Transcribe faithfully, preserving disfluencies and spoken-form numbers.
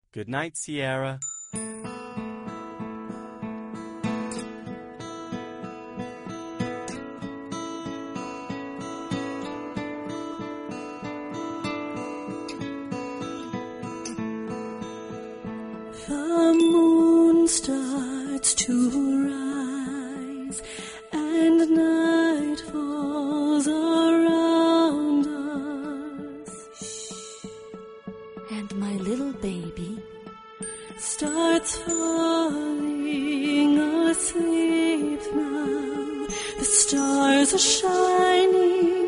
Good night, Sierra. The moon starts to rise, and night falls around us. And my little baby starts falling asleep now. The stars are shining